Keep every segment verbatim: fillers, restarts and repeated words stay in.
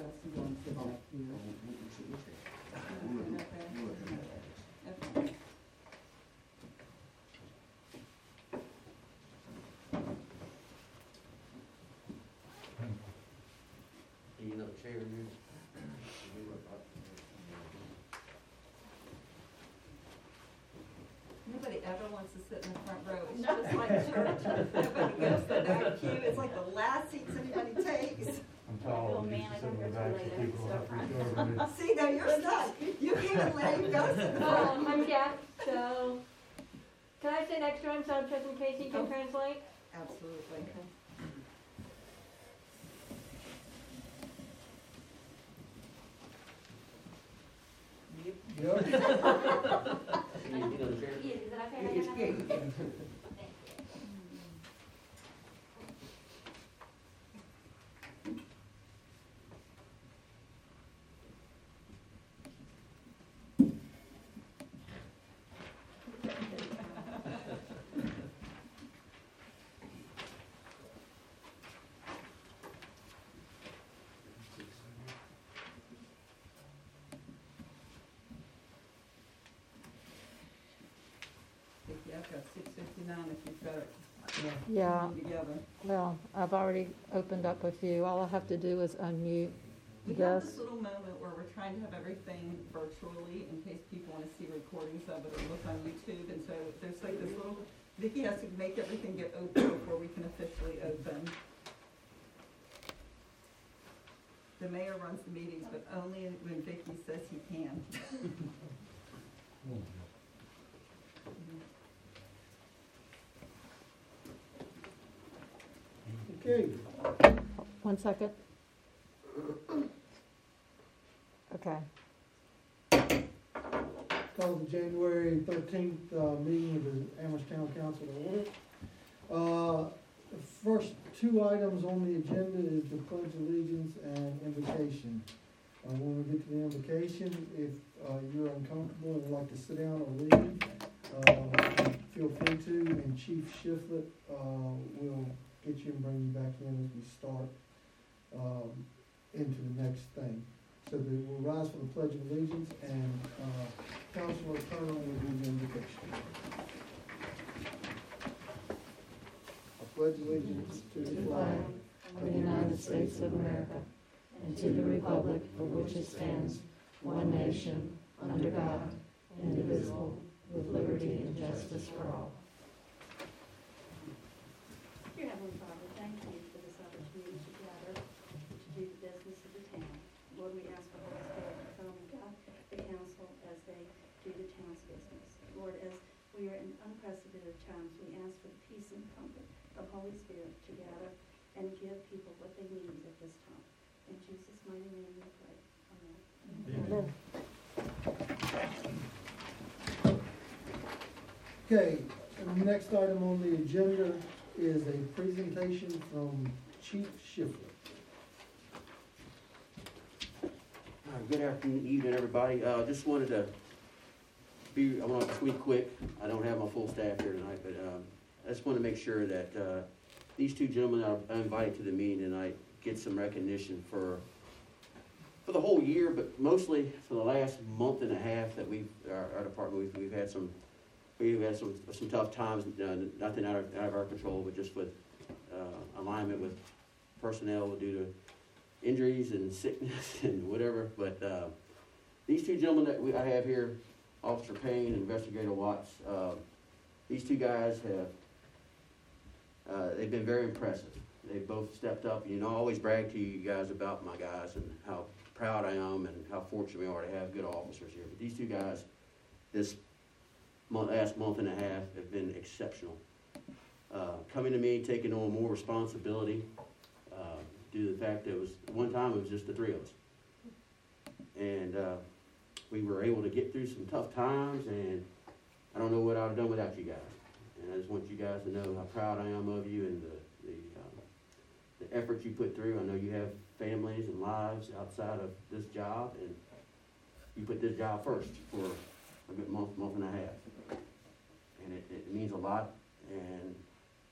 Justin, go and sit back here. Okay. Do you know the chair here? Nobody ever wants to sit in the front row. It's just like church. Nobody goes to that queue. It's like the last seats anybody takes. I'm tall, Oh, I'm man, used I to sitting in don't the have back, to so lay people down have to so reach over me. See, now you're stuck. You can't let him go sit in the Oh, front. I'm deaf, so, can I sit next to him so just in case he can Oh. translate? Absolutely. Yep. You know the chair? Yeah, is it okay? It's good. Vicki, I've got six fifty-nine if you've got it Yeah, together. well, I've already opened up a few. All I have to do is unmute. We have Yes. this little moment where we're trying to have everything virtually in case people want to see recordings of it or look on YouTube. And so there's like this little, Vicki has to make everything get open before we can officially open. The mayor runs the meetings, but only when Vicki says he can. Okay, One second. Okay. call the January thirteenth, uh, meeting of the Amherst Town Council to order. Uh, the first two items on the agenda is the pledge of allegiance and invocation. Uh, when we get to the invocation, if, uh, you're uncomfortable and would like to sit down or leave, uh, feel free to, and Chief Shiflett, uh, will get you and bring you back in as we start, um, into the next thing. So that we'll rise for the Pledge of Allegiance, and uh, Councilor Turner will do the invocation. I pledge allegiance to the flag of the United States of America and to the republic for which it stands, one nation, under God, indivisible, with liberty and justice for all. Dear Heavenly Father, thank you for this opportunity to gather to do the business of the town. Lord, we ask for Holy Spirit to come and guide the council as they do the town's business. Lord, as we are in unprecedented times, we ask for the peace and comfort of Holy Spirit to gather and give people what they need at this time. In Jesus' mighty name we pray. Amen. Amen. Okay, and the next item on the agenda is a presentation from Chief Shiflett. All right, good afternoon, evening, everybody. Uh, just wanted to be, I want to be quick. I don't have my full staff here tonight, but, um, I just want to make sure that, uh, these two gentlemen I invited to the meeting tonight get some recognition for, for the whole year, but mostly for the last month and a half that we've, our, our department, we've, we've had some, we've had some, some tough times, uh, nothing out of, out of our control, but just with, uh, alignment with personnel due to injuries and sickness and whatever, but, uh, these two gentlemen that we, I have here, Officer Payne and Investigator Watts, uh, these two guys have, uh, they've been very impressive. They both stepped up, you know, I always brag to you guys about my guys and how proud I am and how fortunate we are to have good officers here. But these two guys, this month, last month and a half, have been exceptional. Uh, coming to me, taking on more responsibility, uh, due to the fact that it was, one time it was just the three of us. And, uh, we were able to get through some tough times, and I don't know what I would have done without you guys. And I just want you guys to know how proud I am of you and the, the, um, the effort you put through. I know you have families and lives outside of this job, and you put this job first for a good month, month and a half. And it, it means a lot, and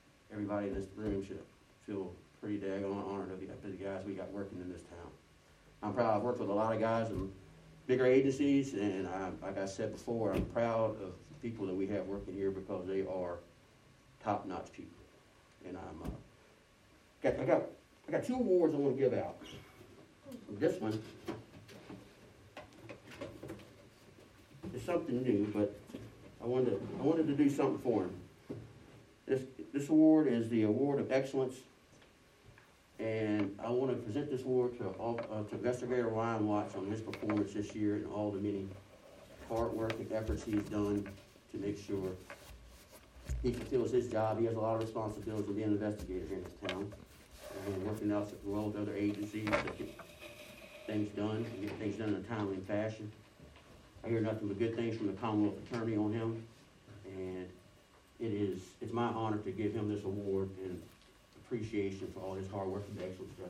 everybody in this room should feel pretty daggone honored of the, of the guys we got working in this town. I'm proud. I've worked with a lot of guys in bigger agencies, and I, like I said before, I'm proud of the people that we have working here because they are top-notch people. And I'm, uh, got, I got, I got two awards I want to give out. This one is something new, but I wanted to, I wanted to do something for him. This, this award is the Award of Excellence, and I want to present this award to, all, uh, to Investigator Ryan Watts on his performance this year and all the many hard work and efforts he's done to make sure he fulfills his job. He has a lot of responsibilities of being an investigator here in this town, and working out well with other agencies to get things done, and get things done in a timely fashion. I hear nothing but good things from the Commonwealth Attorney on him, and it is, it's my honor to give him this award in appreciation for all his hard work and excellence throughout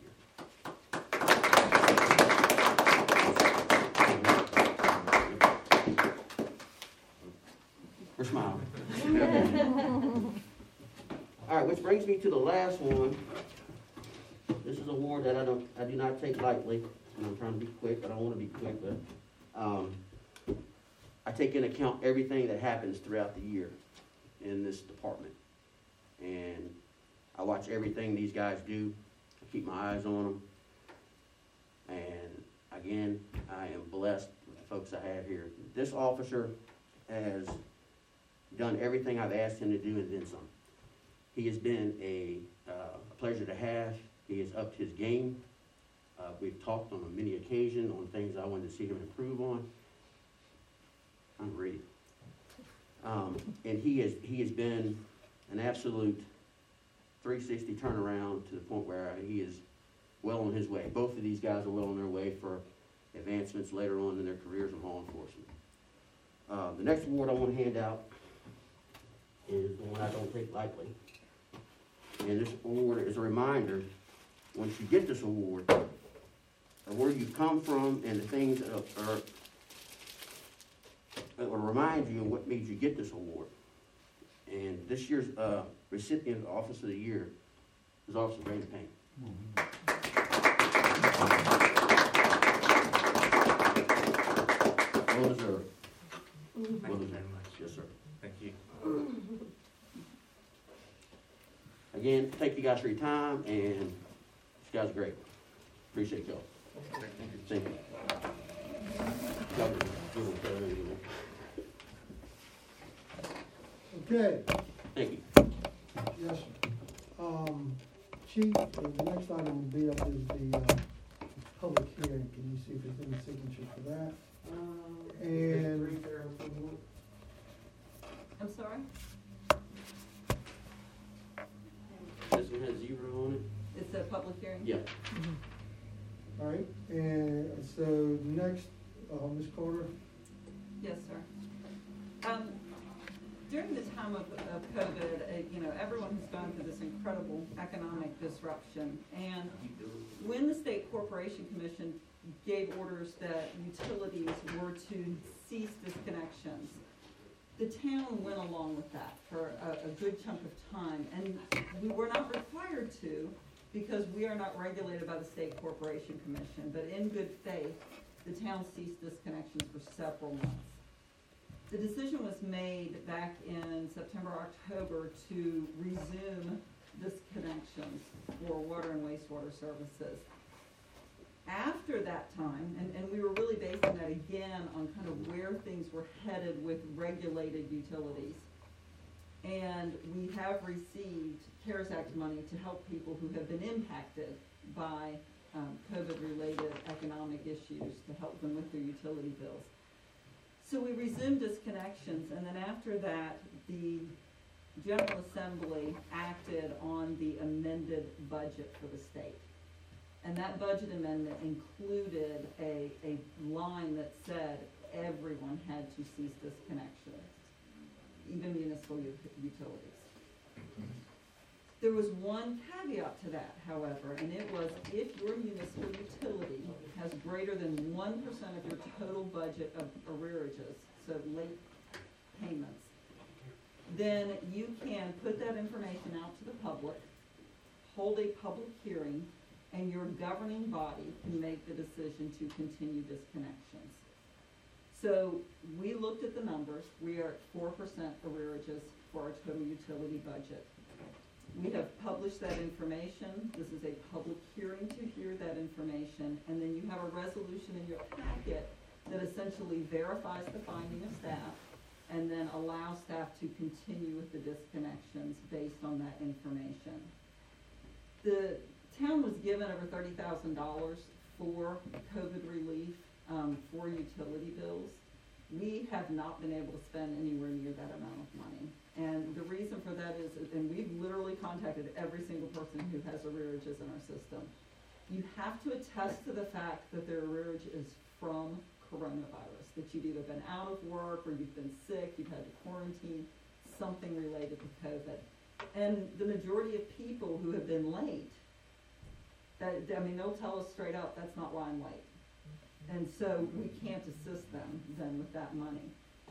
the past year. We're smiling. All right, which brings me to the last one. This is an award that I don't, I do not take lightly, and I'm trying to be quick, but I don't want to be quick, but um, I take into account everything that happens throughout the year in this department, and I watch everything these guys do. I keep my eyes on them, and again, I am blessed with the folks I have here. This officer has done everything I've asked him to do and then some. He has been a, uh, a pleasure to have. He has upped his game. Uh, we've talked on many occasions on things I wanted to see him improve on. I'm ready. Um, and he has, he has been an absolute three sixty turnaround to the point where he is well on his way. Both of these guys are well on their way for advancements later on in their careers in law enforcement. Uh, the next award I want to hand out is the one I don't take lightly. And this award is a reminder, once you get this award, of where you've come from and the things that are, that will remind you of what made you get this award. And this year's uh, recipient of the Office of the Year is Officer Brandon Payne. Mm-hmm. Well deserved. Thank Well you deserved. very much. Yes, sir. Thank you. Again, thank you guys for your time, and you guys are great. Appreciate y'all. Thank you. Y'all can give them credit anymore. Okay, Thank you. yes, sir. Um, Chief, the next item will be up is the, uh, public hearing. Can you see if there's any signature for that? And, I'm sorry? This one has zero on it? It's a public hearing? Yeah. all right, and so next, uh, Miz Carter? Yes, sir. Um, during the time of, of COVID, uh, you know, everyone has gone through this incredible economic disruption. And when the State Corporation Commission gave orders that utilities were to cease disconnections, the town went along with that for a, a good chunk of time. And we were not required to, because we are not regulated by the State Corporation Commission. But in good faith, the town ceased disconnections for several months. The decision was made back in September, October to resume disconnections for water and wastewater services. After that time, and, and we were really basing that again on kind of where things were headed with regulated utilities. And we have received CARES Act money to help people who have been impacted by um, COVID-related economic issues, to help them with their utility bills. So we resumed disconnections, and then after that, the General Assembly acted on the amended budget for the state. And that budget amendment included a, a line that said everyone had to cease disconnections, even municipal u- utilities. There was one caveat to that, however, and it was if your municipal utility has greater than one percent of your total budget of arrearages, so late payments, then you can put that information out to the public, hold a public hearing, and your governing body can make the decision to continue disconnections. So we looked at the numbers. We are at four percent arrearages for our total utility budget. We have published that information. This is a public hearing to hear that information, and then you have a resolution in your packet that essentially verifies the finding of staff and then allows staff to continue with the disconnections based on that information. The town was given over thirty thousand dollars for COVID relief, um, for utility bills. We have not been able to spend anywhere near that amount of money. And the reason for that is, and we've literally contacted every single person who has arrearages in our system. You have to attest to the fact that their arrearage is from coronavirus, that you've either been out of work or you've been sick, you've had to quarantine, something related to COVID. And the majority of people who have been late, that, I mean, they'll tell us straight up, that's not why I'm late. And so we can't assist them then with that money.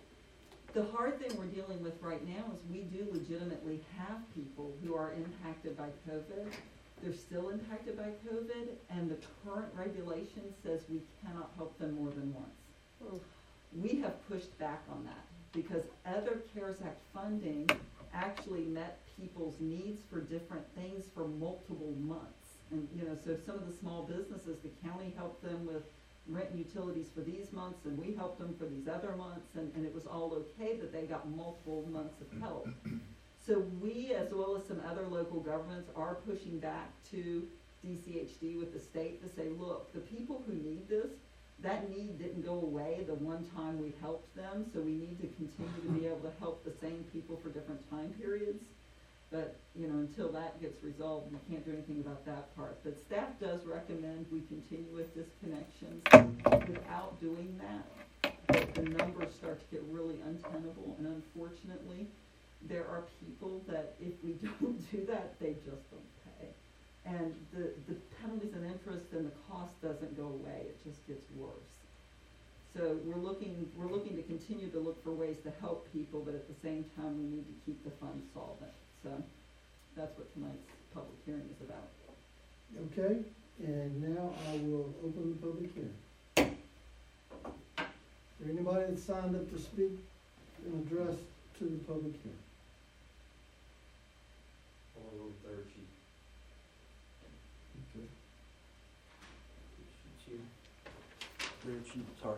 The hard thing we're dealing with right now is we do legitimately have people who are impacted by COVID. They're still impacted by COVID, and the current regulation says we cannot help them more than once. We have pushed back on that because other CARES Act funding actually met people's needs for different things for multiple months. And, you know, so some of the small businesses, the county helped them with rent and utilities for these months, and we helped them for these other months, and, and it was all okay that they got multiple months of help. So we, as well as some other local governments, are pushing back to D C H D with the state to say, look, the people who need this, that need didn't go away the one time we helped them, so we need to continue to be able to help the same people for different time periods. But, you know, until that gets resolved, we can't do anything about that part. But staff does recommend we continue with disconnections. Without doing that, the, the numbers start to get really untenable, and unfortunately, there are people that if we don't do that, they just don't pay. And the, the penalties and interest and the cost doesn't go away, it just gets worse. So we're looking, we're looking to continue to look for ways to help people, but at the same time, we need to keep the fund solvent. So that's what tonight's public hearing is about. Okay, and now I will open the public hearing. Is there anybody that signed up to speak and address to the public hearing? On the third sheet. Okay. Sheet two. Third sheet, sorry.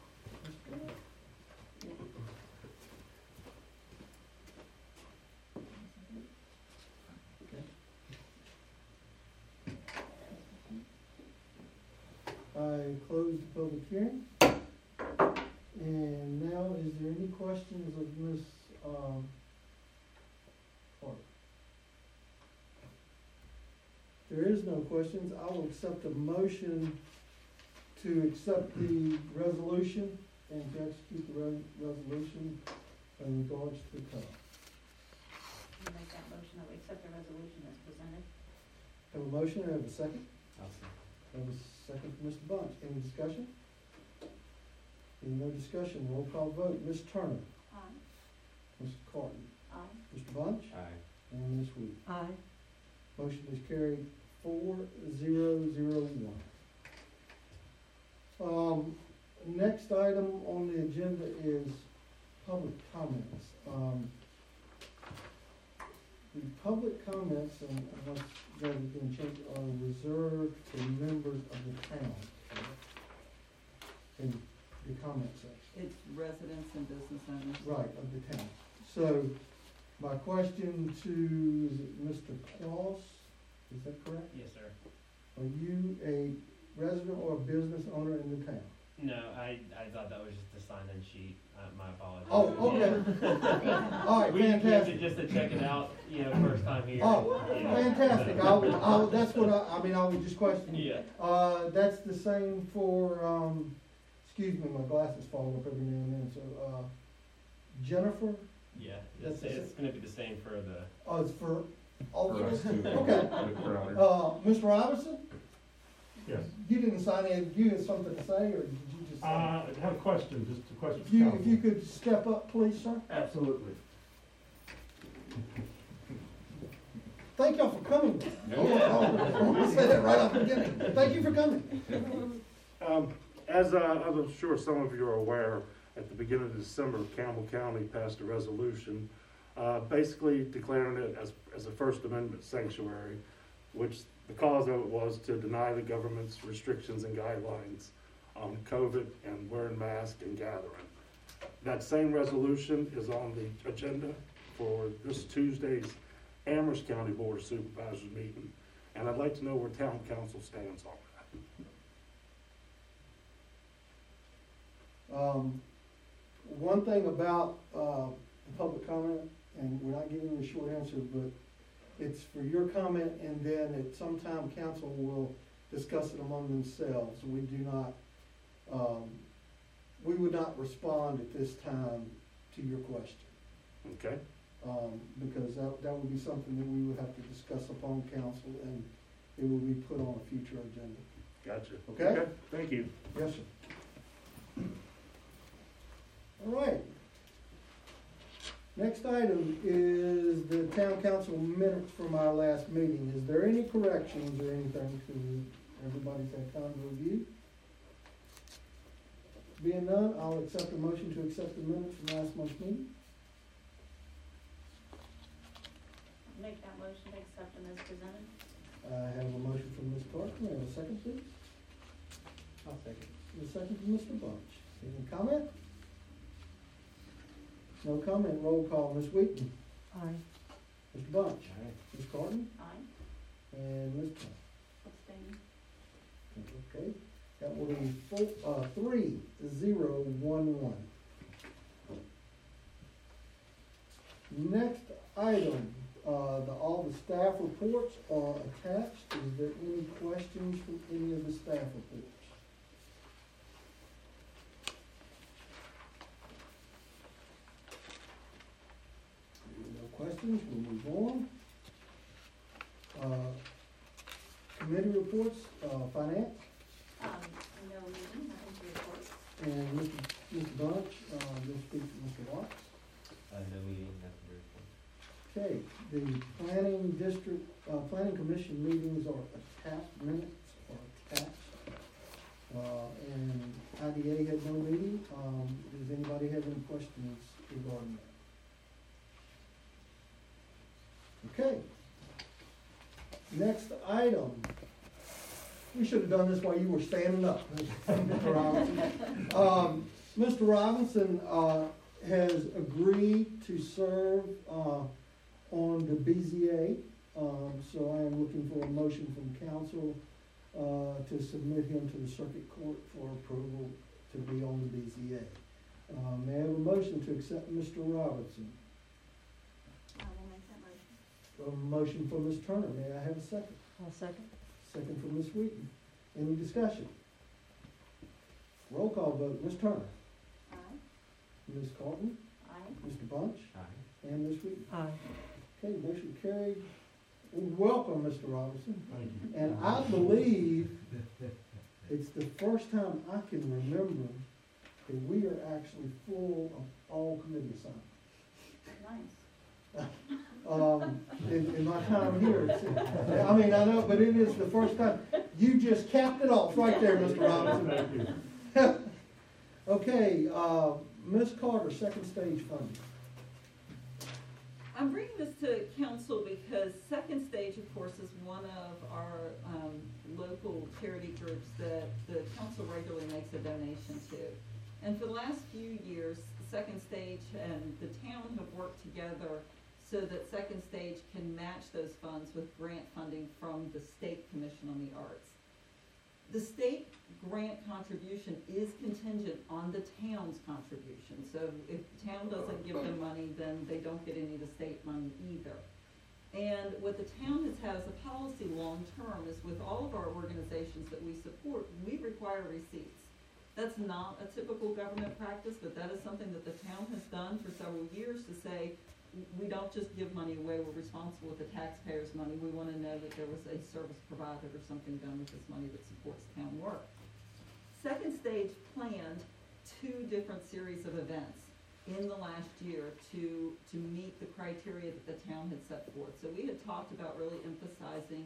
I close the public hearing. And now, is there any questions of Miz Um, Clark? If there is no questions, I will accept a motion to accept the resolution and to execute the re- resolution in regards to the cutoff. You make that motion that we accept the resolution as presented. Have a motion, I have a second. I'll see. Have a second from Mister Bunch. Any discussion? Any no discussion, roll call vote. Miz Turner, Aye. Mister Carton, Aye. Mister Bunch, Aye. and Miz Weed. Aye. Motion is carried four zero zero one. Um, next item on the agenda is public comments. Um, the public comments, and unless there's been changed, are reserved for members of the town. In the comment section. It's residents and business owners. Right, of the town. So, my question to, is it Mister Claus, is that correct? Yes, sir. Are you a resident or a business owner in the town? No, I, I thought that was just a sign-in sheet. Uh, my apologies. Oh, okay. All right, We used fantastic. it just to check it out, you know, first time here. Oh, Yeah. fantastic. I was, I was, that's what I, I mean, I was just questioning. Yeah. Uh, that's the same for, um, excuse me, my glasses fall up every now and then, so, uh, Jennifer? Yeah, That's it's, the it's gonna be the same for the, Oh, it's for all of For us? us too. Okay. For others. Uh, Mister Robinson? Yes. You didn't sign in, you had something to say, or did you just? Uh, I have a question, just a question If for you, council. if you could step up, please, sir. Absolutely. Thank y'all for coming. Yeah. Oh, oh, I want to say that right off I'm kidding. Thank you for coming. Um, as, uh, as I'm sure some of you are aware, at the beginning of December, Campbell County passed a resolution, uh, basically declaring it as, as a First Amendment sanctuary, which the cause of it was to deny the government's restrictions and guidelines on COVID and wearing masks and gathering. That same resolution is on the agenda for this Tuesday's Amherst County Board of Supervisors meeting, and I'd like to know where town council stands on that. Um, one thing about, uh, the public comment, and we're not giving you a short answer, but it's for your comment, and then at some time, council will discuss it among themselves. We do not, um, we would not respond at this time to your question. Okay? Um, because that, that would be something that we would have to discuss upon council, and it will be put on a future agenda. Gotcha. Okay? Thank you. Yes, sir. All right. Next item is the town council minutes from our last meeting. Is there any corrections or anything to, everybody's had time to review? Being none, I'll accept a motion to accept the minutes from last month's meeting. Make that motion to accept them as presented. I have a motion from Miz Clark. May I have a second, please? I'll second. A second from Mister Bunch. Any comment? No comment. Roll call. Miz Wheaton. Aye. Mister Bunch. Aye. Miz Carton. Aye. And Miz Clark. Abstain. Okay, that will be four, uh, three, zero, one, one. Next item, uh, the, all the staff reports are attached. Is there any questions from any of the staff reports? No questions, we'll move on. Uh, Committee reports, uh, finance, Um, no meeting, nothing to report. and Mister Mister Bunch, uh, will speak to Mister Watts. Uh, no meeting, nothing to report. Okay, the planning district, uh, planning commission meetings are attached, minutes are attached. Uh, and I D A had no meeting, um, does anybody have any questions regarding that? Okay. Next item, we should have done this while you were standing up, Mister Robinson. Um, Mister Robinson, uh, has agreed to serve, uh, on the B Z A. Um, so I am looking for a motion from council, uh, to submit him to the circuit court for approval to be on the B Z A. Uh, may I have a motion to accept Mister Robinson? I will make that motion. A motion for Miz Turner, may I have a second? I'll second. Second for Miz Wheaton. Any discussion? Roll call vote, Miz Turner, Aye. Miz Carton, Aye. Mister Bunch, Aye. and Miz Wheaton. Aye. Okay, motion carried. Welcome, Mister Robinson. Thank you. And I believe it's the first time I can remember that we are actually full of all committee assignments. Nice. Um, in, in my time here, it's- I mean, I know, but it is the first time. You just capped it off right there, Mister Robinson. Thank you. Okay, uh, Miz Carter, second stage funding. I'm bringing this to council because Second Stage, of course, is one of our um, local charity groups that the council regularly makes a donation to. And for the last few years, Second Stage and the town have worked together so that Second Stage can match those funds with grant funding from the State Commission on the Arts. The state grant contribution is contingent on the town's contribution. So if the town doesn't give them money, then they don't get any of the state money either. And what the town has had as a policy long-term is with all of our organizations that we support, we require receipts. That's not a typical government practice, but that is something that the town has done for several years to say, we don't just give money away, we're responsible with the taxpayers' money. We want to know that there was a service provided or something done with this money that supports town work. Second Stage planned two different series of events in the last year to, to meet the criteria that the town had set forth. So we had talked about really emphasizing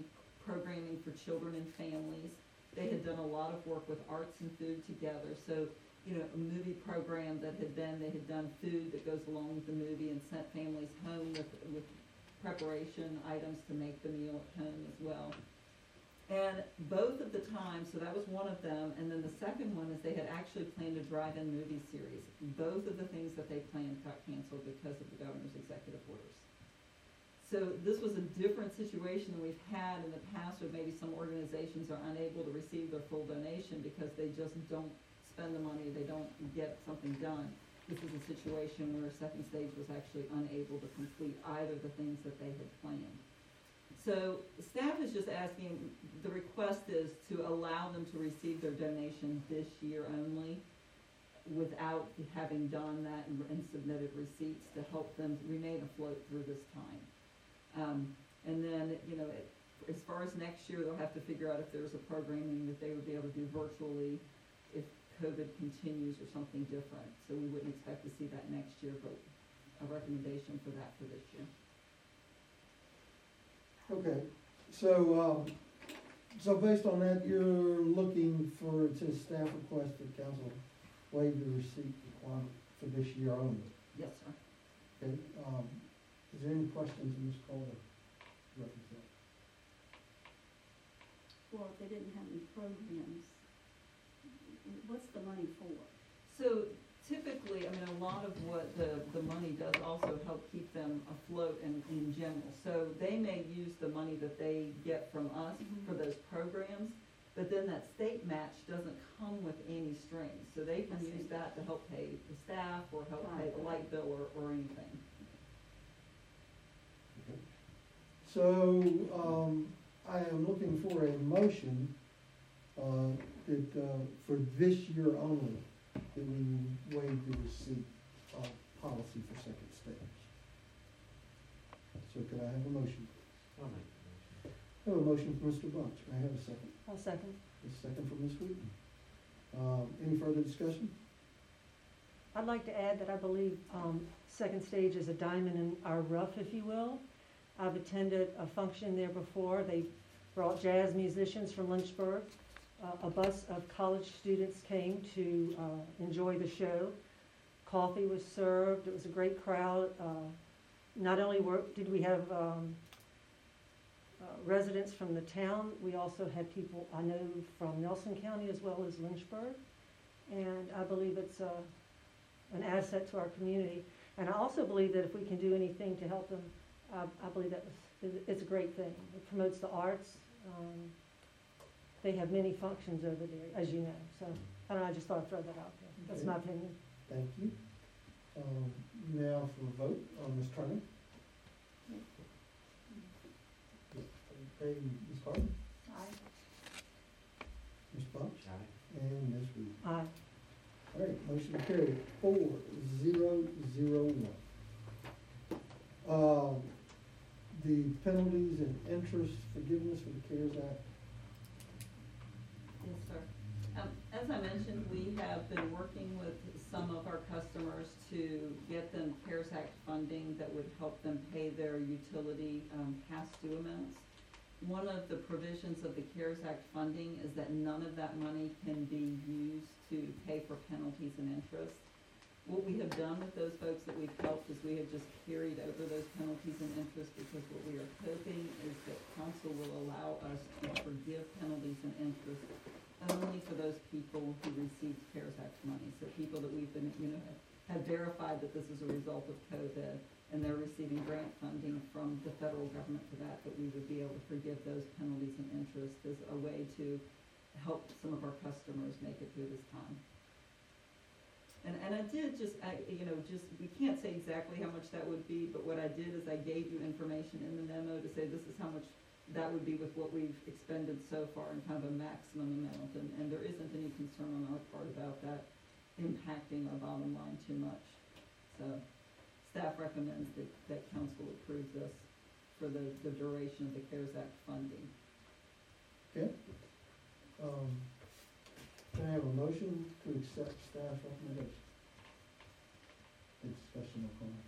programming for children and families. They had done a lot of work with arts and food together, so, you know, a movie program that had been, they had done food that goes along with the movie and sent families home with, with preparation items to make the meal at home as well. And both of the times, so that was one of them, and then the second one is they had actually planned a drive-in movie series. Both of the things that they planned got canceled because of the governor's executive orders. So this was a different situation than we've had in the past, where maybe some organizations are unable to receive their full donation because they just don't spend the money, they don't get something done. This is a situation where Second Stage was actually unable to complete either the things that they had planned. So staff is just asking, the request is to allow them to receive their donation this year only, without having done that and, and submitted receipts to help them remain afloat through this time. Um, and then, you know, it, as far as next year, they'll have to figure out if there's a programming that they would be able to do virtually if COVID continues or something different. So we wouldn't expect to see that next year, but a recommendation for that for this year. Okay, so, um, so based on that, you're looking for, it says staff requested council waive the receipt requirement for this year only. Yes, sir. Okay, um, is there any questions in this call to represent? Well, if they didn't have any programs, what's the money for? So typically, I mean, a lot of what the, the money does also help keep them afloat in, in general. So they may use the money that they get from us Mhm. for those programs, but then that state match doesn't come with any strings. So they can I see. use that to help pay the staff or help pay Right. the light bill or, or anything. So, um, I am looking for a motion, uh, that, uh, for this year only, that we waive the receipt, uh, policy for Second Stage. So could I have a motion? I'll make the motion. I have a motion from Mister Bunch. May I have a second? I'll second. A second from Miz Wheaton. Um, any further discussion? I'd like to add that I believe um, Second Stage is a diamond in our rough, if you will. I've attended a function there before. They brought jazz musicians from Lynchburg. Uh, a bus of college students came to uh, enjoy the show. Coffee was served. It was a great crowd. Uh, not only were, did we have um, uh, residents from the town, we also had people I know from Nelson County as well as Lynchburg. And I believe it's uh, an asset to our community. And I also believe that if we can do anything to help them, I, I believe that was, it's a great thing. It promotes the arts. Um, they have many functions over there, as you know. So I don't know, I just thought I'd throw that out there. That's Okay. my opinion. Thank you. Um, now for a vote on Miz Turner. Okay, Miz Harden, Aye. Miz Bunch, Aye. and Miz Reed. Aye. All right, motion carried, four, zero, zero, one. Um, the penalties and interest forgiveness for the CARES Act. Yes, sir. Um, as I mentioned, we have been working with some of our customers to get them CARES Act funding that would help them pay their utility, um, past due amounts. One of the provisions of the CARES Act funding is that none of that money can be used to pay for penalties and interest. What we have done with those folks that we've helped is we have just carried over those penalties and interest, because what we are hoping is that council will allow us to forgive penalties and interest only for those people who received CARES Act money. So people that we've been, you know, have verified that this is a result of COVID, and they're receiving grant funding from the federal government for that, that we would be able to forgive those penalties and interest as a way to help some of our customers make it through this time. And, and I did just, I, you know, just, we can't say exactly how much that would be, but what I did is I gave you information in the memo to say this is how much that would be with what we've expended so far, in kind of a maximum amount. And, and there isn't any concern on our part about that impacting our bottom line too much. So staff recommends that, that council approve this for the, the duration of the CARES Act funding. Okay. Um, can I have a motion to accept staff recommendation? Discussion or comment?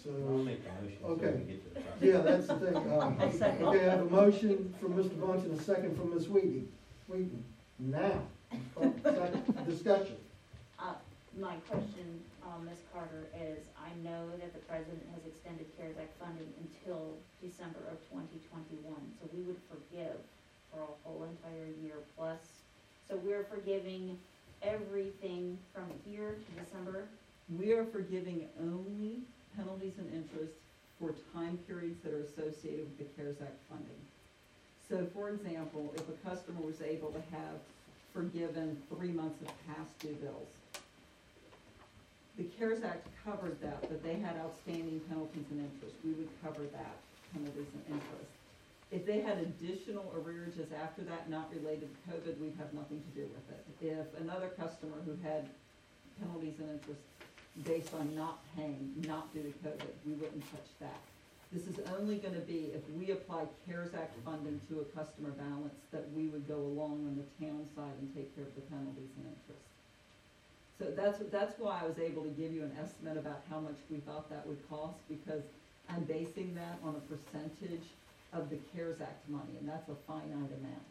so. I'll make a motion so we Okay. can get to the property. Yeah, that's the thing. Um, I'll second. Okay, I have a motion from Mister Bunch and a second from Miz Wheaton. Wheaton, now, oh, second, discussion. Uh, my question, um, Miz Carter, is I know that the president has extended CARES Act funding until December of twenty twenty-one, so we would forgive for a whole entire year plus. So we're forgiving everything from here to December. We are forgiving only penalties and interest for time periods that are associated with the CARES Act funding. So for example, if a customer was able to have forgiven three months of past due bills, the CARES Act covered that, but they had outstanding penalties and interest. We would cover that, penalties and interest. If they had additional arrearages after that, not related to COVID, we'd have nothing to do with it. If another customer who had penalties and interest based on not paying, not due to COVID, we wouldn't touch that. This is only gonna be if we apply CARES Act funding to a customer balance, that we would go along on the town side and take care of the penalties and interest. So that's, that's why I was able to give you an estimate about how much we thought that would cost, because I'm basing that on a percentage of the CARES Act money, and that's a finite amount.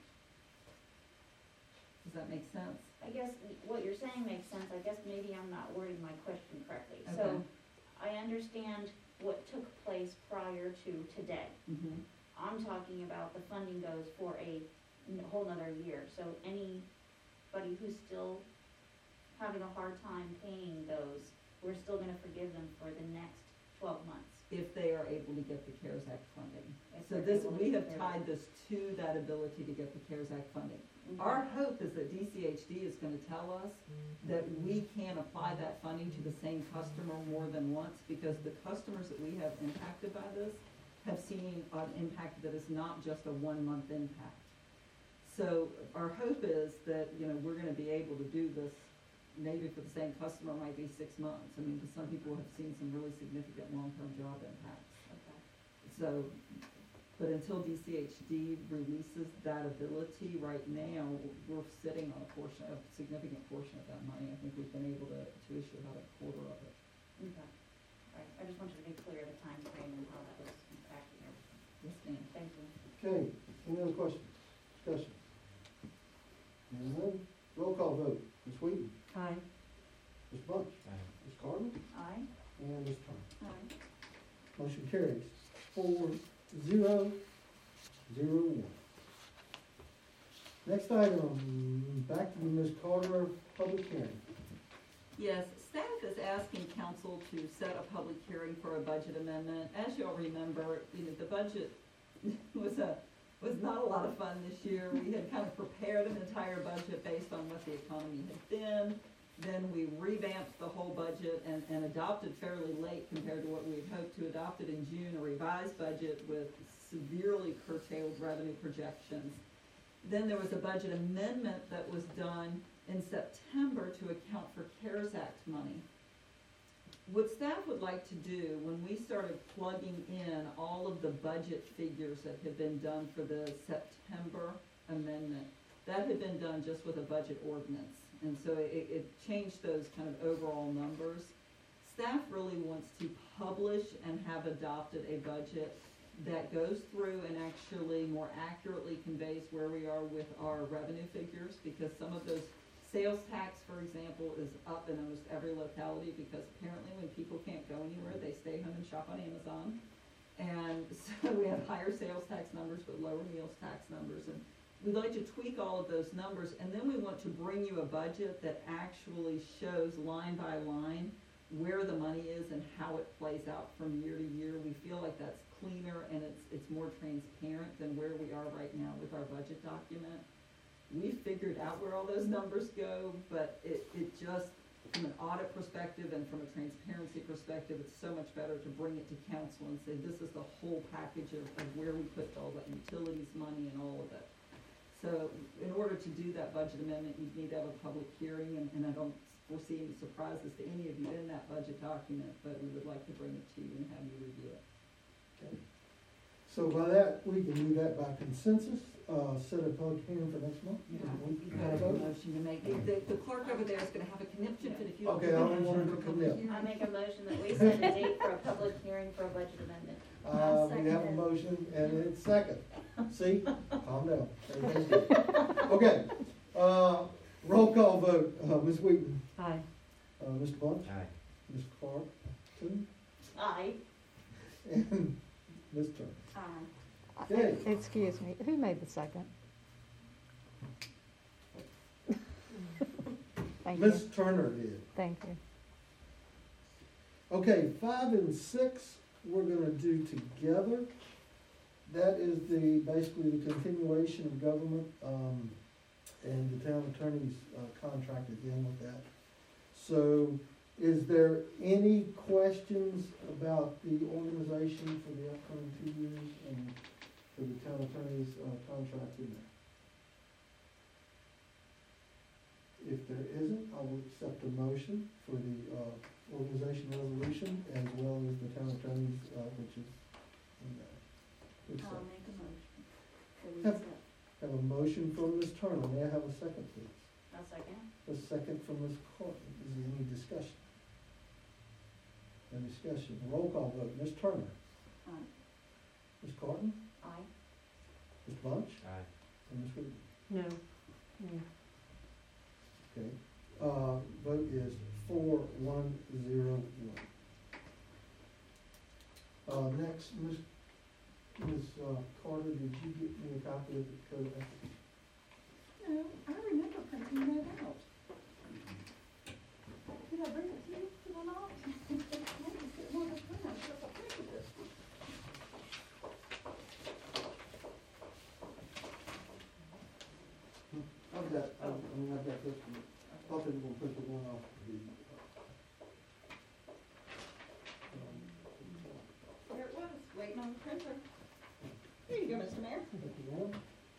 Does that make sense? I guess what you're saying makes sense. I guess maybe I'm not wording my question correctly. Okay. So I understand what took place prior to today. Mm-hmm. I'm talking about the funding goes for a n- whole nother year. So anybody who's still having a hard time paying those, we're still gonna forgive them for the next twelve months. If they are able to get the CARES Act funding. If So they're this, able to we get have their- tied this to that ability to get the CARES Act funding. Mhm. Our hope is that D C H D is gonna tell us that we can apply that funding to the same customer more than once, because the customers that we have impacted by this have seen an impact that is not just a one-month impact. So our hope is that, you know, we're gonna be able to do this, maybe for the same customer, might be six months. I mean, because some people have seen some really significant long-term job impacts. Okay. So, but until D C H D releases that ability, right now, we're sitting on a portion, a significant portion of that money. I think we've been able to, to issue about a quarter of it. Okay. Right. I just wanted to be clear the time frame and how that was impacting it. Yes, ma'am. Thank you. Okay, any other questions, discussion? Hearing none, roll call vote. Miz Wheaton, Aye. Miz Bunch, Aye. Miz Carter, Aye. and Miz Turner. Aye. Motion carries four zero zero one. Next item, back to you, Miz Carter, public hearing. Yes, staff is asking council to set a public hearing for a budget amendment. As you all remember, you know, the budget was a, was not a lot of fun this year. We had kind of prepared an entire budget based on what the economy had been. Then we revamped the whole budget and, and adopted fairly late compared to what we had hoped to, adopted in June, a revised budget with severely curtailed revenue projections. Then there was a budget amendment that was done in September to account for CARES Act money. What staff would like to do, when we started plugging in all of the budget figures that had been done for the September amendment, that had been done just with a budget ordinance. And so it, it changed those kind of overall numbers. Staff really wants to publish and have adopted a budget that goes through and actually more accurately conveys where we are with our revenue figures, because some of those sales tax, for example, is up in almost every locality, because apparently when people can't go anywhere, they stay home and shop on Amazon. And so we have higher sales tax numbers but lower meals tax numbers. And we'd like to tweak all of those numbers, and then we want to bring you a budget that actually shows line by line where the money is and how it plays out from year to year. We feel like that's cleaner and it's, it's more transparent than where we are right now with our budget document. We figured out where all those numbers go, but it, it just, from an audit perspective and from a transparency perspective, it's so much better to bring it to council and say, this is the whole package of, of where we put all that utilities money and all of it. So in order to do that budget amendment, you'd need to have a public hearing, and, and I don't foresee any surprises to any of you in that budget document, but we would like to bring it to you and have you review it. Okay. So by that, we can do that by consensus, uh, set a public hearing for next month. Yeah, We you've can got a vote. motion to make. The, the clerk over there is gonna have a conniption fit if you don't. Okay, I don't want her to Public commit. hearing. I make a motion that we set a date for a public hearing it's second. See, calm down, everything's good. Okay, uh, roll call vote, uh, Miz Wheaton, Aye. uh, Mister Bunch, Aye. Mister Clark, Aye. and Miz Turner. Aye. Okay. Excuse me, who made the second? Thank you, Miz Turner did. thank you. Okay, five and six, we're gonna do together. That is the, basically the continuation of government, um, and the town attorney's, uh, contract again with that. So, is there any questions about the organization for the upcoming two years and for the town attorney's, uh, contract in there? If there isn't, I will accept a motion for the, uh, organization resolution as well as the town attorney's, uh, which is in there. Which I'll sec- make a motion. So we Have- accept. Have a motion from Miz Turner. May I have a second, please? I'll second. A second from Miz Carter. Is there any discussion? Any discussion? Roll call vote. Miz Turner? Aye. Miz Carton? Aye. Miz Bunch? Aye. And Miz Wheaton? No. No. Okay. Uh, vote is four, one, zero, one. Uh, next, Miz Miz uh, Carter, did you get me a copy of the code of ethics? No, I remember printing that out. Did I bring it to you? Did I not? Maybe it's sitting on the print. I should have printed it. I've got, I I mean, I've got this one. I thought they were gonna print the one off the, um, There it was, waiting on the printer. Here you go, Mister Mayor. Thank you, ma'am.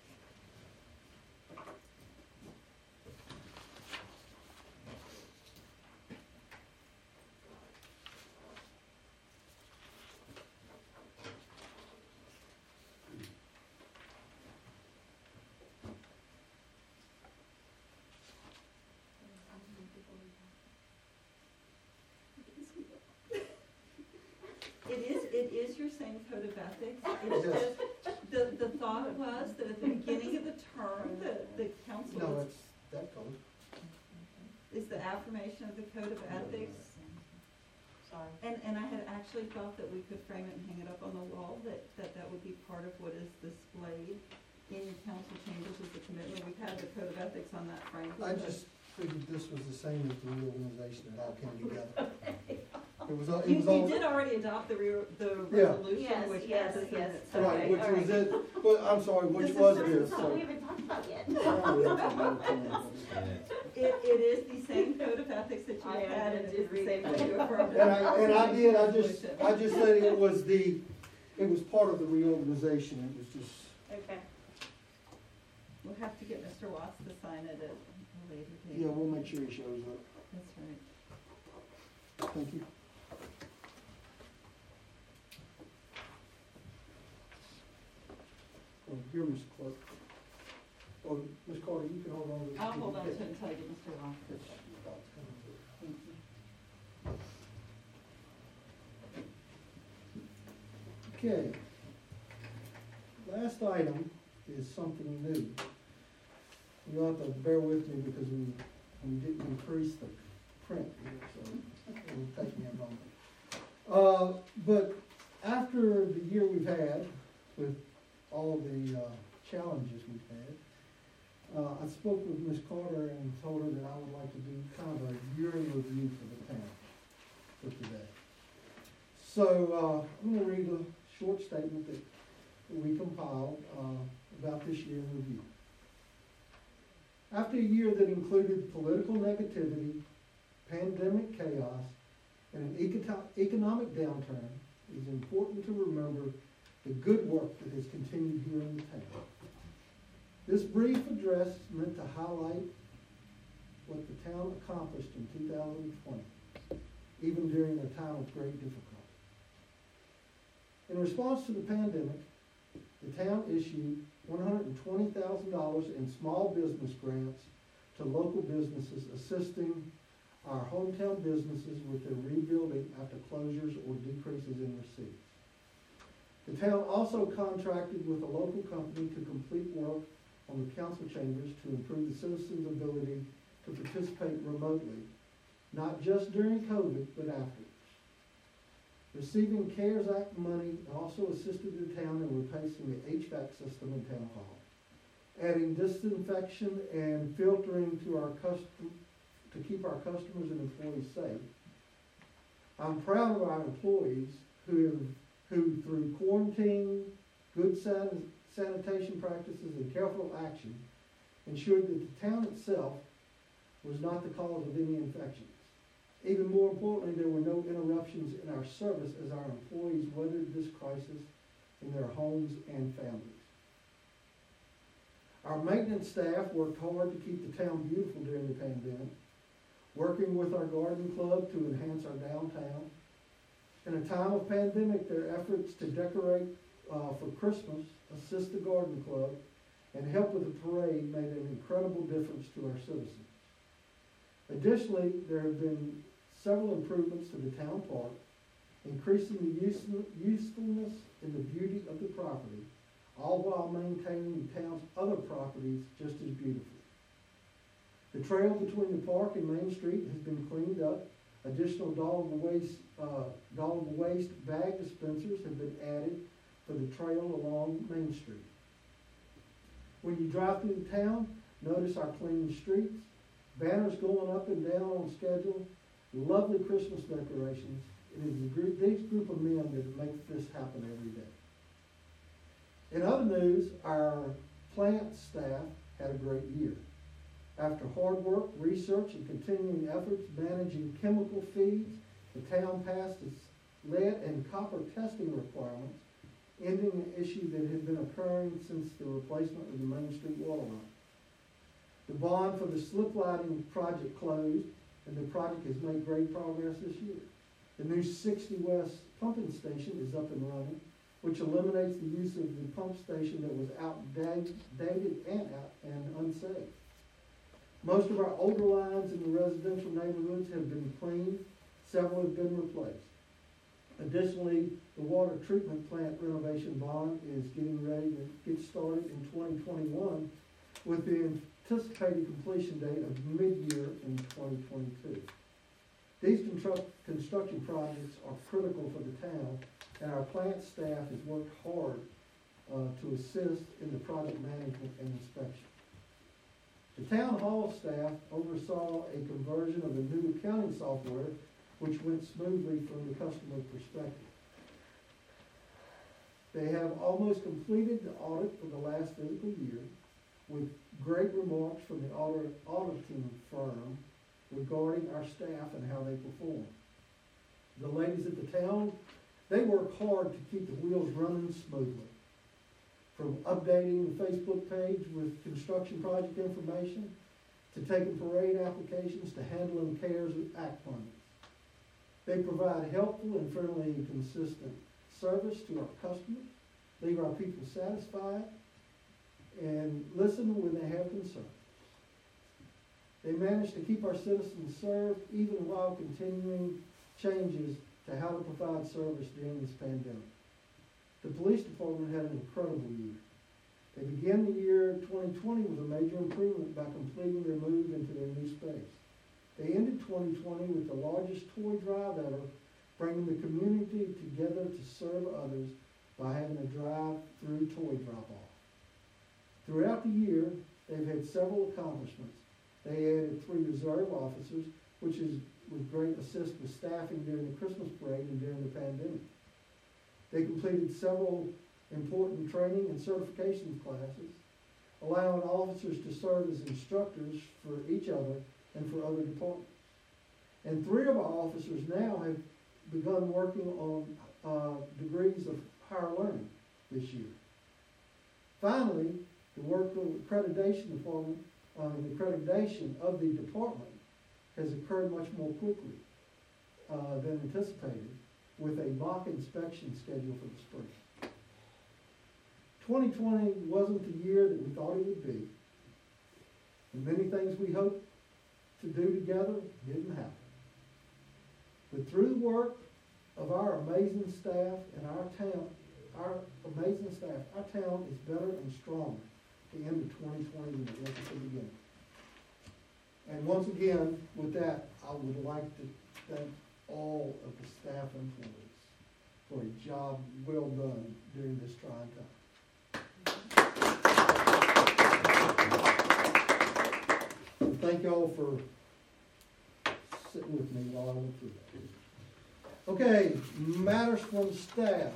It is, it is your same code of ethics. It's Yes. just, the, the thought was that at the beginning of the term, the, the council No, was, it's that code. is the affirmation of the code of ethics. Sorry. And, and I had actually thought that we could frame it and hang it up on the wall, that, that that would be part of what is displayed in your council chambers as a commitment. We've had the code of ethics on that frame. I just figured this was the same as the reorganization that all came together. It was, all- it You, was you all, did already adopt the re, the Yeah. resolution, Yes, which yes, has this in yes. it. So- right, which all was right. it, well, I'm sorry, which This is was the- this, That's so. what we haven't talked about yet. It, it is the same code of ethics that you I had, and did it is the read same it. that you affirmed. And I, and I did, I just, Resolution. I just said it was the, it was part of the reorganization, it was just, Okay. We'll have to get Mister Watts to sign it at a later date. yeah, we'll make sure he shows up. That's right. Thank you. Oh, here, Mister Clerk. Oh, Miz Carter, you can hold on to it. I'll hold on to it until I get Mister Watts. Thank you. Okay. Last item is something new. You'll have to bear with me because we, we didn't increase the print here, so it will take me a moment. Uh, but after the year we've had, with all the, uh, challenges we've had, uh, I spoke with Miz Carter and told her that I would like to do kind of a year in review for the town for today. So, uh, I'm gonna read a short statement that that we compiled, uh, about this year in review. After a year that included political negativity, pandemic chaos, and an ecoto- economic downturn, it is important to remember the good work that has continued here in the town. This brief address is meant to highlight what the town accomplished in two thousand twenty, even during a time of great difficulty. In response to the pandemic, the town issued one hundred twenty thousand dollars in small business grants to local businesses, assisting our hometown businesses with their rebuilding after closures or decreases in receipts. The town also contracted with a local company to complete work on the council chambers to improve the citizens' ability to participate remotely, not just during COVID, but afterwards. Receiving CARES Act money also assisted the town in replacing the H V A C system in Town Hall, adding disinfection and filtering to our custom, to keep our customers and employees safe. I'm proud of our employees who have, who through quarantine, good san- sanitation practices, and careful action ensured that the town itself was not the cause of any infections. Even more importantly, there were no interruptions in our service as our employees weathered this crisis in their homes and families. Our maintenance staff worked hard to keep the town beautiful during the pandemic, working with our garden club to enhance our downtown. In a time of pandemic, their efforts to decorate uh, for Christmas, assist the garden club, and help with the parade made an incredible difference to our citizens. Additionally, there have been several improvements to the town park, increasing the useful- usefulness and the beauty of the property, all while maintaining the town's other properties just as beautiful. The trail between the park and Main Street has been cleaned up. Additional dog waste, uh, dog waste bag dispensers have been added for the trail along Main Street. When you drive through the town, notice our clean streets, banners going up and down on schedule, lovely Christmas decorations. It is the group, these group of men that make this happen every day. In other news, our plant staff had a great year. After hard work, research, and continuing efforts managing chemical feeds, the town passed its lead and copper testing requirements, ending an issue that had been occurring since the replacement of the Main Street water line. The bond for the slip lining project closed, and the project has made great progress this year. The new sixty West pumping station is up and running, which eliminates the use of the pump station that was outdated and out and unsafe. Most of our older lines in the residential neighborhoods have been cleaned. Several have been replaced. Additionally, the water treatment plant renovation bond is getting ready to get started in twenty twenty-one with the anticipated completion date of mid-year in twenty twenty-two. These construct, construction projects are critical for the town, and our plant staff has worked hard uh, to assist in the project management and inspection. The town hall staff oversaw a conversion of the new accounting software, which went smoothly from the customer perspective. They have almost completed the audit for the last fiscal year, with great remarks from the audit, auditing firm regarding our staff and how they perform. The ladies at the town, they work hard to keep the wheels running smoothly. From updating the Facebook page with construction project information, to taking parade applications, to handling CARES Act funds. They provide helpful and friendly and consistent service to our customers, leave our people satisfied, and listen when they have concerns. They manage to keep our citizens served even while continuing changes to how to provide service during this pandemic. The police department had an incredible year. They began the year twenty twenty with a major improvement by completing their move into their new space. They ended twenty twenty with the largest toy drive ever, bringing the community together to serve others by having a drive-through toy drop-off. Throughout the year, they've had several accomplishments. They added three reserve officers, which is with great assist with staffing during the Christmas parade and during the pandemic. They completed several important training and certification classes, allowing officers to serve as instructors for each other and for other departments. And three of our officers now have begun working on uh, degrees of higher learning this year. Finally, the work of the accreditation department, uh, the accreditation of the department has occurred much more quickly uh, than anticipated, with a mock inspection scheduled for the spring. twenty twenty wasn't the year that we thought it would be, and many things we hoped to do together didn't happen. But through the work of our amazing staff and our town, our amazing staff. Our town is better and stronger at the end of twenty twenty than it was at the beginning. And once again, with that, I would like to thank all of the staff and employees for a job well done during this trying time. And thank you all for sitting with me while I went through that. Okay, matters from staff.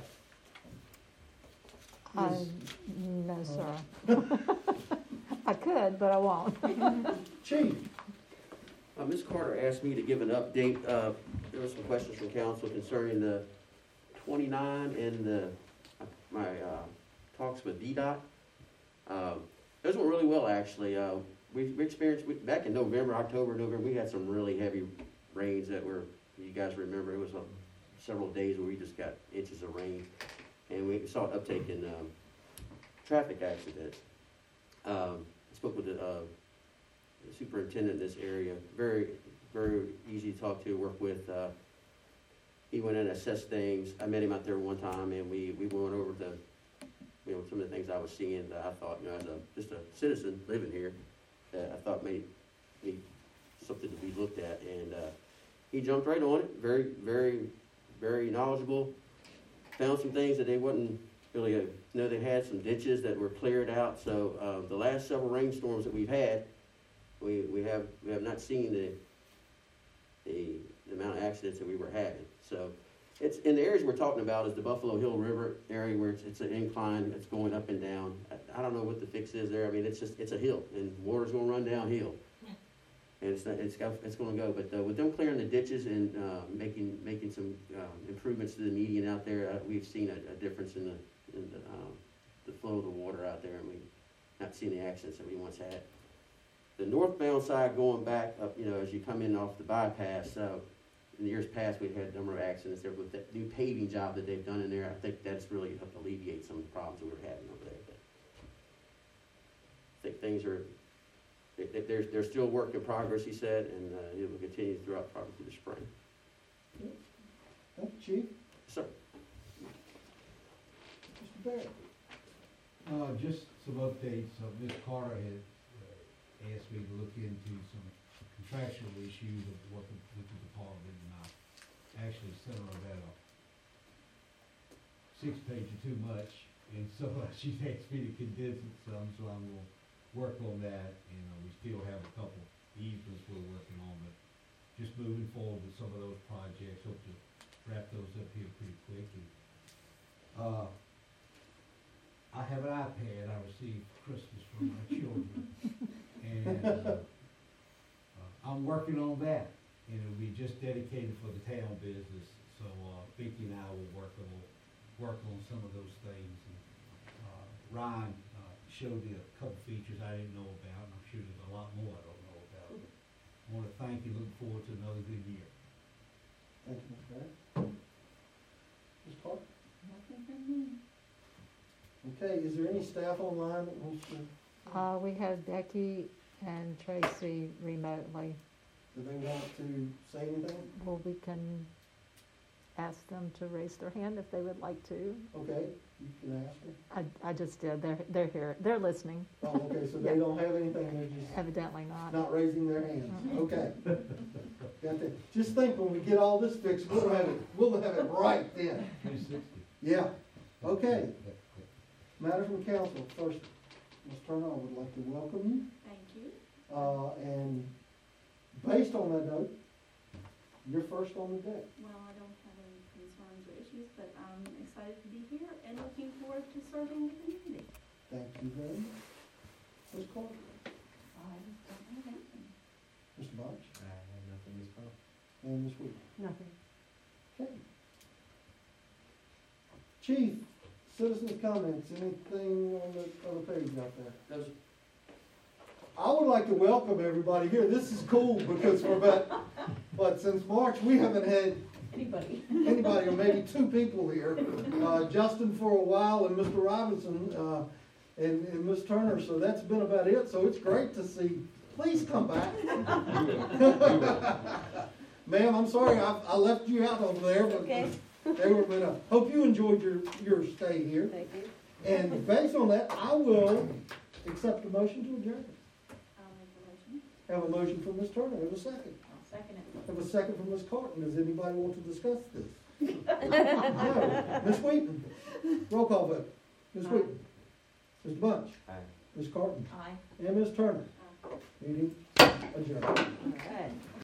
I, Is- no, sir. I could, but I won't. Chief, Uh, Miz Carter asked me to give an update. Uh, there were some questions from council concerning the twenty-nine and the, my, uh, talks with D DOT. Uh, those went really well, actually. Uh, we, we experienced, we, back in November, October, November, we had some really heavy rains that were, you guys remember, it was uh, several days where we just got inches of rain. And we saw an uptake in, um, traffic accidents. Um, I spoke with the, uh, the superintendent in this area, very, very easy to talk to, work with. Uh, he went in and assessed things. I met him out there one time, and we, we went over the, you know, some of the things I was seeing that I thought, you know, as a, just a citizen living here, that I thought made, made something to be looked at. And, uh, he jumped right on it, very, very, very knowledgeable. Found some things that they wouldn't really, uh, know they had some ditches that were cleared out. So, uh, the last several rainstorms that we've had, we, we have, we have not seen the, the, the amount of accidents that we were having. So, it's, in the areas we're talking about is the Buffalo Hill River area where it's, it's an incline, it's going up and down. I, I don't know what the fix is there. I mean, it's just, it's a hill, and water's gonna run downhill. And it's, not, it's, got, it's gonna go, but, uh, with them clearing the ditches and, uh, making, making some, uh, improvements to the median out there, uh, we've seen a, a difference in the, in the, um, the flow of the water out there, and we've not seen the accidents that we once had. The northbound side going back up, you know, as you come in off the bypass, uh, in the years past, we've had a number of accidents there with that new paving job that they've done in there. I think that's really helped alleviate some of the problems that we were having over there, but I think things are, they, they, they're, they're still work in progress, he said, and, uh, it will continue throughout, probably through the spring. thank you, Chief. Sir, Mister Barrett. Uh, just some updates. Uh, Miz Carter had uh, asked me to look into some contractual issues of what the, with the department, and I actually sent her about a six page or too much, and so uh, she's asked me to condense it some, so I'm gonna work on that, and uh, we still have a couple easements we're working on, but just moving forward with some of those projects. Hope to wrap those up here pretty quick. And, uh, I have an iPad I received for Christmas from my children, and uh, uh, I'm working on that, and it'll be just dedicated for the town business. So uh, Vicki and I will work on work on some of those things. And, uh, Ryan uh, showed me a couple features I didn't know about, and I'm sure there's a lot more I don't know about. But I want to thank you. Looking forward to another good year. Thank you, Mister Barrett. Miz Clark? Nothing from me. Okay, is there any staff online that wants to, Uh, we have Becky and Tracy remotely. do they want to say anything? Well, we can ask them to raise their hand if they would like to. Okay, you can ask them. I, I just did. They're, they're here. They're listening. Oh, okay, so they Yeah. don't have anything, they're just Evidently not. not raising their hands, Mhm. okay. Got that. Just think, when we get all this fixed, we'll have it, we'll have it right then. three sixty. Yeah, okay. Matter from council, first, Miz Turner, I would like to welcome you, Thank you. uh, and based on that note, you're first on the deck. Well, I don't have any concerns or issues, but I'm excited to be here and looking forward to serving the community. Thank you very much. Miz Clark, I don't have anything. Mister Bodge, I have nothing as well. and Miz Wheaton. Nothing. Okay. Chief, citizens' comments, anything on the other page out there? those, I would like to welcome everybody here. This is cool because for about, what, since March, we haven't had Anybody? anybody, or maybe two people here. Uh, Justin for a while and Mister Robinson, uh, and, and Miz Turner, so that's been about it. So it's great to see. Please come back. Ma'am, I'm sorry, I, I left you out over there, but Okay. They were, but, uh, hope you enjoyed your, your stay here. Thank you. And based on that, I will accept the motion to adjourn. I'll make the motion. Have a motion from Miz Turner, have a second. I'll second it. Have a second from Miz Carton. Does anybody want to discuss this? No. Miz Wheaton, roll call vote. Miz Aye. Wheaton, Mister Bunch, Aye. Miz Carton, Aye. and Miz Turner. Uh, Meeting adjourned. All right.